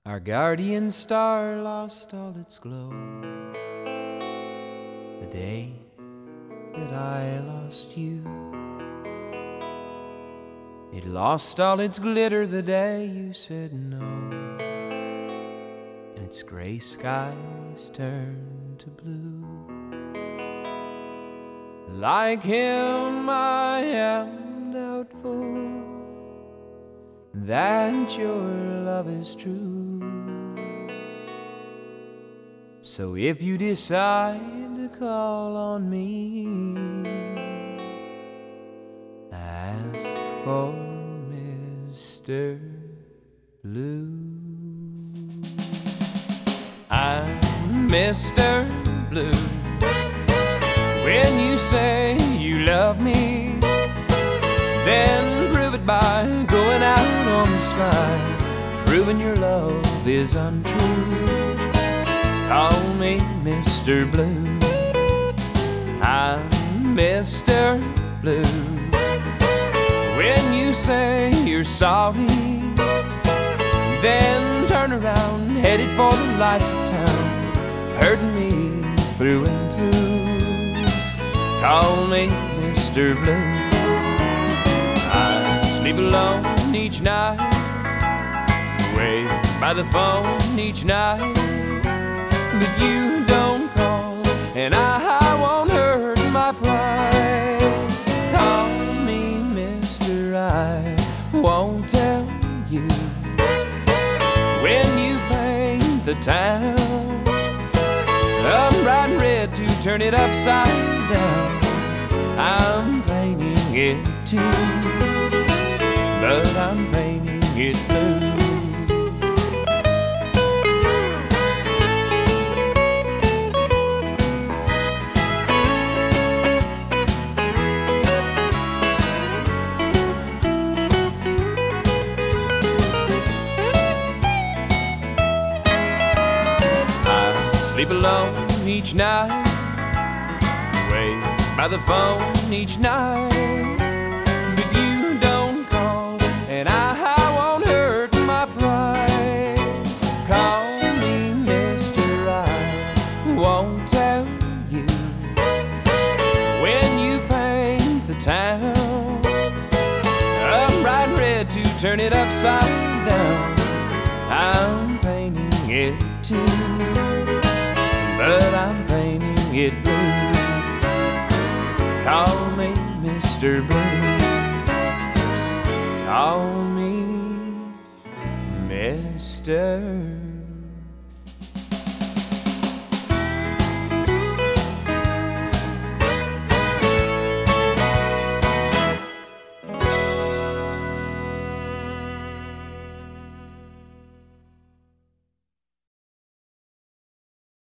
Our guardian star lost all its glow the day that I lost you. It lost all its glitter the day you said no, and its gray skies turned to blue. Like him I am doubtful that your love is true. So if you decide to call on me, ask for Mr. Blue. I'm Mr. Blue. When you say you love me, then prove it by going out on the slide, proving your love is untrue. Call me Mr. Blue. I'm Mr. Blue. When you say you're sorry, then turn around, headed for the lights of town, hurting me through and through. Call me Mr. Blue. I sleep alone each night, away by the phone each night, but you don't call, and I won't hurt my pride. Call me Mr. I won't tell you when you paint the town. I'm writing red to turn it upside down. I'm painting it too, but I'm painting it blue. Sleep alone each night, away by the phone each night, but you don't call, and I won't hurt my pride. Call me Mr. I won't tell you when you paint the town. I'm writing red to turn it upside down. I'm painting it too, but I'm painting it blue. Call me Mr. Blue. Call me Mr.